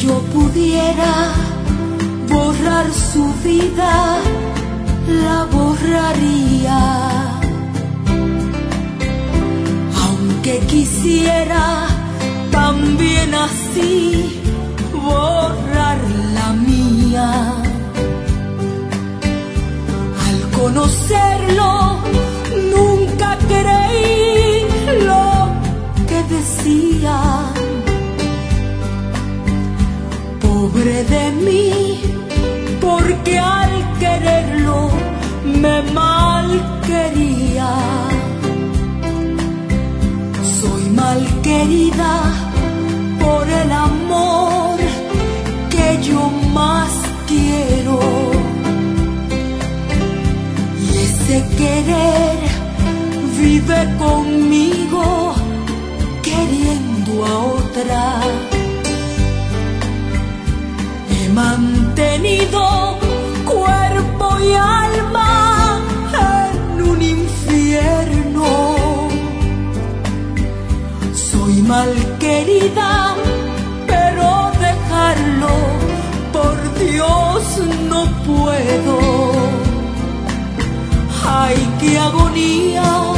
yo pudiera borrar su vida, la borraría. Aunque quisiera también así borrar la mía. Al conocerlo nunca creí lo que decía. Pobre de mí, porque al quererlo me malquería. Soy malquerida por el amor que yo más quiero. Y ese querer vive conmigo queriendo a otra. He mantenido cuerpo y alma en un infierno. Soy malquerida, pero dejarlo, por Dios, no puedo. ¡Ay, qué agonía!